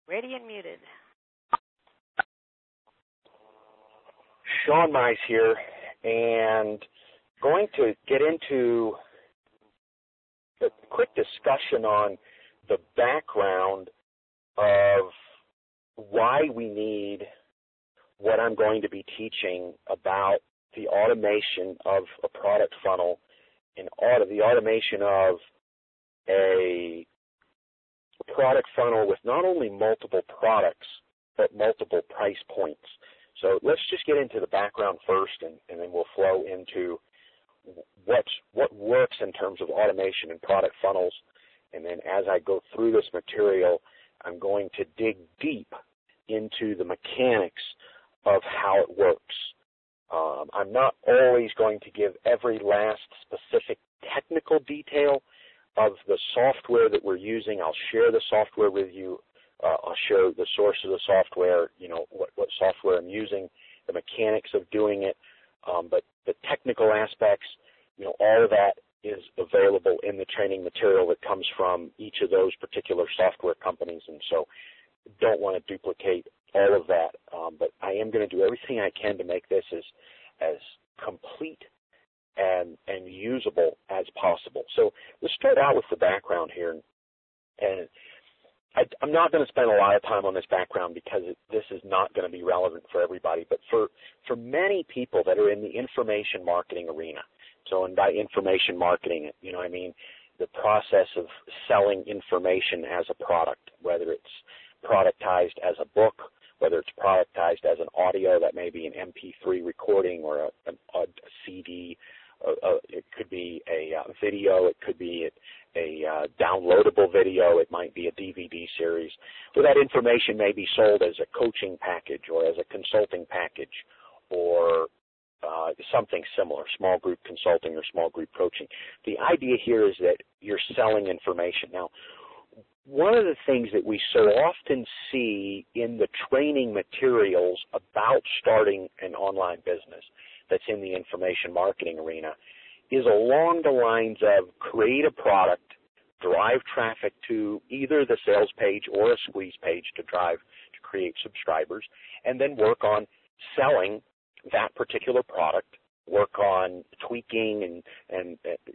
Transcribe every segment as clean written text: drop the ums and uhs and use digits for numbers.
Ready and muted. Sean Mize here, and going to get into a quick discussion on the background of why we need what I'm going to be teaching about the automation of a product funnel and the automation of a product funnel with not only multiple products, but multiple price points. So let's just get into the background first, and then we'll flow into what works in terms of automation and product funnels. And then as I go through this material, I'm going to dig deep into the mechanics of how it works. I'm not always going to give every last specific technical detail of the software that we're using. I'll share the software with you. I'll share the source of the software, what software I'm using, the mechanics of doing it, but the technical aspects, all of that is available in the training material that comes from each of those particular software companies, and so don't want to duplicate all of that, but I am going to do everything I can to make this as complete and usable as possible. So let's start out with the background here, and I'm not going to spend a lot of time on this background because this is not going to be relevant for everybody, but for many people that are in the information marketing arena, so and by information marketing, the process of selling information as a product, whether it's productized as a book, whether it's productized as an audio, that may be an MP3 recording or a CD, it could be a video, it could be a downloadable video, it might be a DVD series. So that information may be sold as a coaching package or as a consulting package or something similar, small group consulting or small group coaching. The idea here is that you're selling information. Now, one of the things that we so often see in the training materials about starting an online business that's in the information marketing arena is along the lines of create a product, drive traffic to either the sales page or a squeeze page to create subscribers, and then work on selling that particular product, work on tweaking and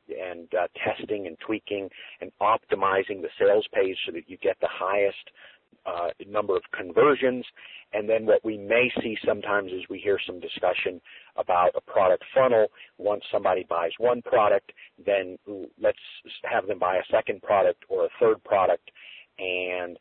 testing and tweaking and optimizing the sales page so that you get the highest number of conversions. And then what we may see sometimes is we hear some discussion about a product funnel. Once somebody buys one product, then let's have them buy a second product or a third product. And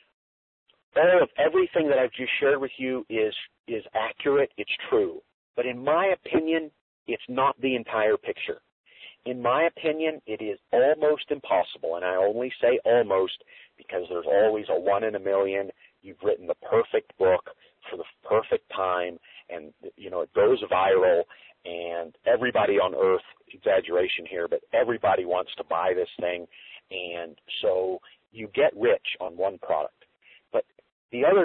everything that I've just shared with you is accurate, it's true. But in my opinion, it's not the entire picture. In my opinion, it is almost impossible, and I only say almost because there's always a 1 in a million. You've written the perfect book for the perfect time, and it goes viral, and everybody on earth, exaggeration here, but everybody wants to buy this thing, and so you get rich on one product. But the other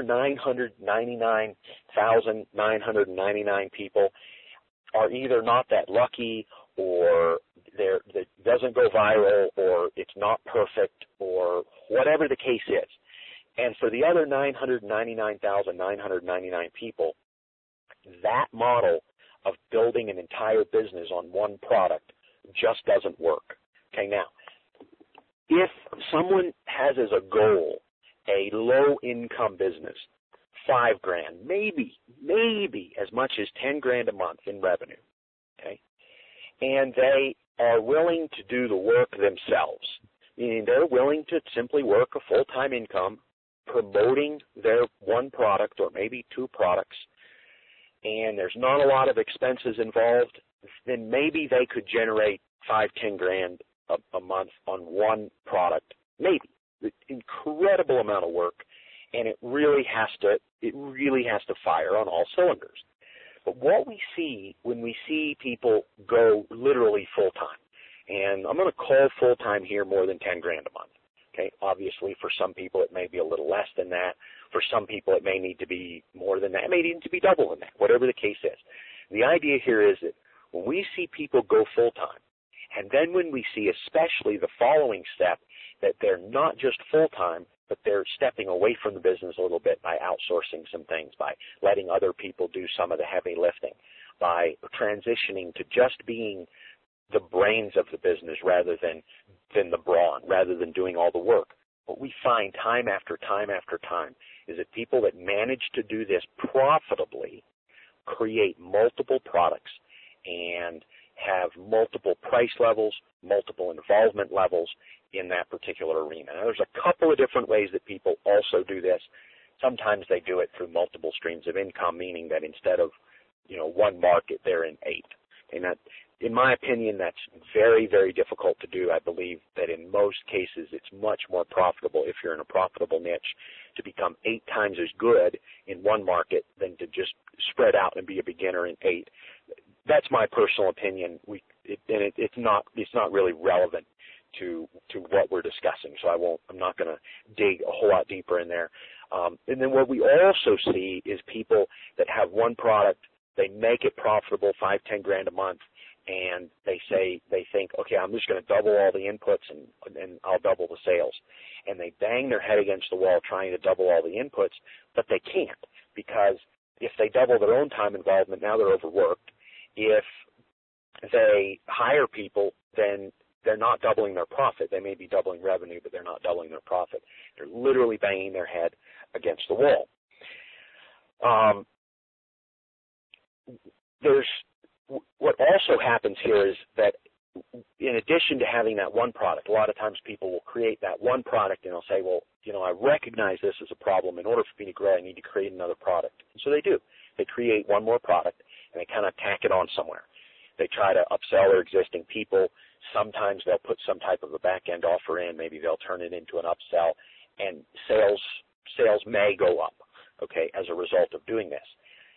999,999 people are either not that lucky, or it doesn't go viral, or it's not perfect, or whatever the case is. And for the other 999,999 people, that model of building an entire business on one product just doesn't work. Okay, now, if someone has as a goal a low-income business, $5,000, maybe as much as $10,000 a month in revenue, okay, and they are willing to do the work themselves, meaning they're willing to simply work a full-time income promoting their one product or maybe two products, and there's not a lot of expenses involved, then maybe they could generate $5,000-10,000 a month on one product, maybe. Incredible amount of work, and it really has to fire on all cylinders. But what we see when we see people go literally full-time, and I'm going to call full-time here more than $10,000 a month. Okay, obviously for some people it may be a little less than that. For some people it may need to be more than that. It may need to be double than that, whatever the case is. The idea here is that when we see people go full-time, and then when we see especially the following step, that they're not just full-time, but they're stepping away from the business a little bit by outsourcing some things, by letting other people do some of the heavy lifting, by transitioning to just being the brains of the business rather than the brawn, rather than doing all the work. What we find time after time after time is that people that manage to do this profitably create multiple products and have multiple price levels, multiple involvement levels in that particular arena. Now, there's a couple of different ways that people also do this. Sometimes they do it through multiple streams of income, meaning that instead of, one market, they're in 8. And that, in my opinion, that's very, very difficult to do. I believe that in most cases it's much more profitable, if you're in a profitable niche, to become 8 times as good in one market than to just spread out and be a beginner in 8. That's my personal opinion. It's not really relevant to what we're discussing, so I'm not going to dig a whole lot deeper in there. And then what we also see is people that have one product, they make it profitable, $5-10 $10 a month, and they think, okay, I'm just going to double all the inputs and I'll double the sales. And they bang their head against the wall trying to double all the inputs, but they can't, because if they double their own time involvement, now they're overworked. If they hire people, then they're not doubling their profit. They may be doubling revenue, but they're not doubling their profit. They're literally banging their head against the wall. What also happens here is that in addition to having that one product, a lot of times people will create that one product and they'll say, well, I recognize this as a problem. In order for me to grow, I need to create another product. And so they do. They create one more product and they kind of tack it on somewhere. They try to upsell their existing people. Sometimes they'll put some type of a back-end offer in. Maybe they'll turn it into an upsell, and sales may go up, okay, as a result of doing this.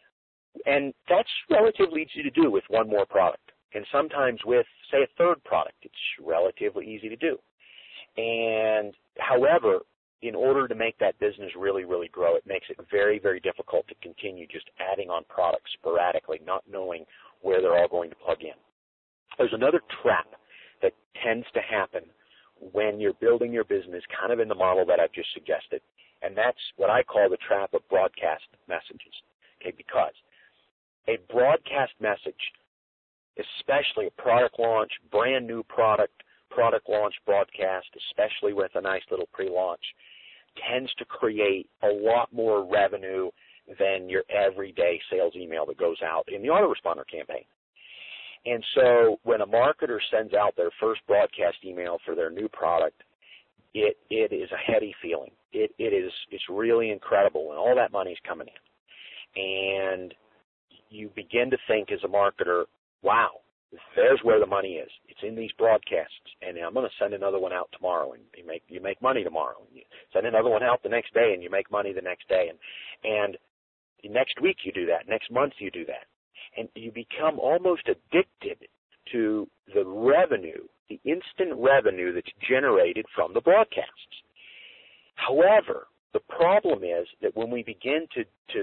And that's relatively easy to do with one more product. And sometimes with, say, a third product, it's relatively easy to do. And however, in order to make that business really, really grow, it makes it very, very difficult to continue just adding on products sporadically, not knowing where they're all going to plug in. There's another trap that tends to happen when you're building your business kind of in the model that I've just suggested, and that's what I call the trap of broadcast messages, okay, because a broadcast message, especially a product launch, brand new product launch broadcast, especially with a nice little pre-launch, tends to create a lot more revenue than your everyday sales email that goes out in the autoresponder campaign. And so when a marketer sends out their first broadcast email for their new product, it is a heady feeling. It's really incredible when all that money's coming in. And you begin to think as a marketer, wow, there's where the money is. It's in these broadcasts, and I'm going to send another one out tomorrow, and you make money tomorrow. And you send another one out the next day, and you make money the next day. And next week you do that. Next month you do that. And you become almost addicted to the revenue, the instant revenue that's generated from the broadcasts. However, the problem is that when we begin to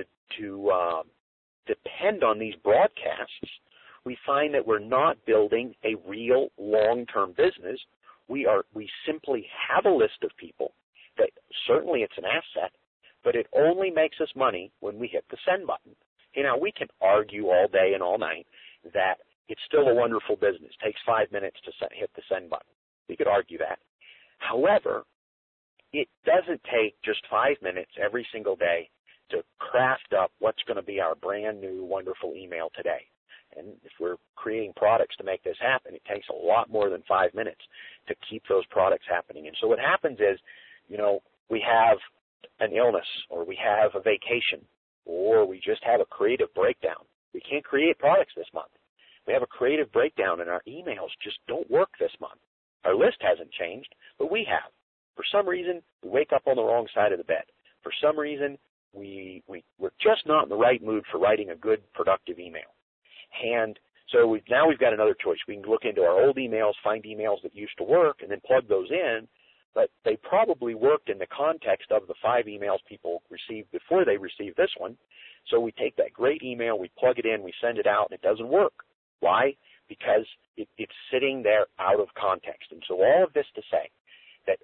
depend on these broadcasts, we find that we're not building a real long-term business. We simply have a list of people that certainly it's an asset, but it only makes us money when we hit the send button. We can argue all day and all night that it's still a wonderful business. It takes 5 minutes to hit the send button. We could argue that. However, it doesn't take just 5 minutes every single day to craft up what's going to be our brand new wonderful email today. And if we're creating products to make this happen, it takes a lot more than 5 minutes to keep those products happening. And so what happens is, we have an illness, or we have a vacation, or we just have a creative breakdown. We can't create products this month. We have a creative breakdown, and our emails just don't work this month. Our list hasn't changed, but we have. For some reason, we wake up on the wrong side of the bed. For some reason, we're just not in the right mood for writing a good, productive email. And so now we've got another choice. We can look into our old emails, find emails that used to work, and then plug those in, but they probably worked in the context of the 5 emails people received before they received this one. So we take that great email, we plug it in, we send it out, and it doesn't work. Why? Because it's sitting there out of context. And so all of this to say that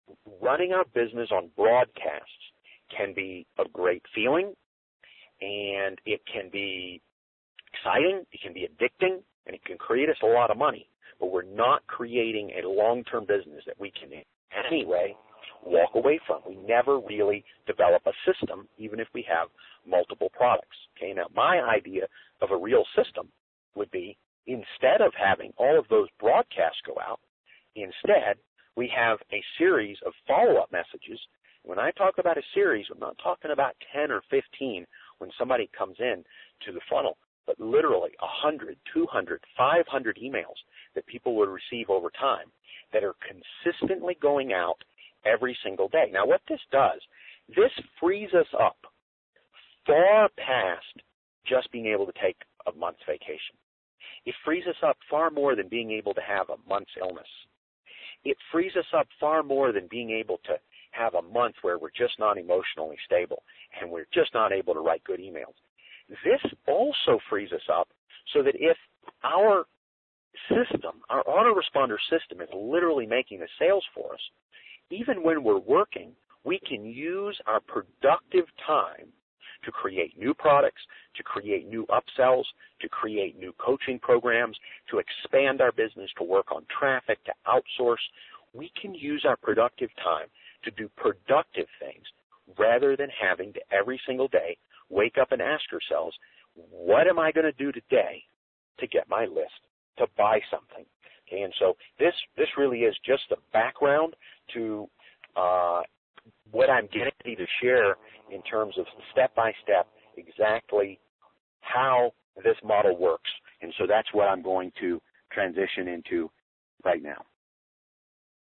running our business on broadcasts can be a great feeling, and it can be exciting, it can be addicting, and it can create us a lot of money. But we're not creating a long-term business that we can in any way walk away from. We never really develop a system, even if we have multiple products. Okay, now my idea of a real system would be, instead of having all of those broadcasts go out, instead we have a series of follow-up messages. When I talk about a series, I'm not talking about 10 or 15 when somebody comes in to the funnel, but literally 100, 200, 500 emails that people would receive over time that are consistently going out every single day. Now, what this does, this frees us up far past just being able to take a month's vacation. It frees us up far more than being able to have a month's illness. It frees us up far more than being able to have a month where we're just not emotionally stable and we're just not able to write good emails. This also frees us up so that if our system, our autoresponder system, is literally making the sales for us, even when we're working, we can use our productive time to create new products, to create new upsells, to create new coaching programs, to expand our business, to work on traffic, to outsource. We can use our productive time to do productive things rather than having to every single day wake up and ask ourselves, what am I going to do today to get my list, to buy something? Okay, and so this really is just the background to what I'm getting ready to share in terms of step-by-step exactly how this model works. And so that's what I'm going to transition into right now.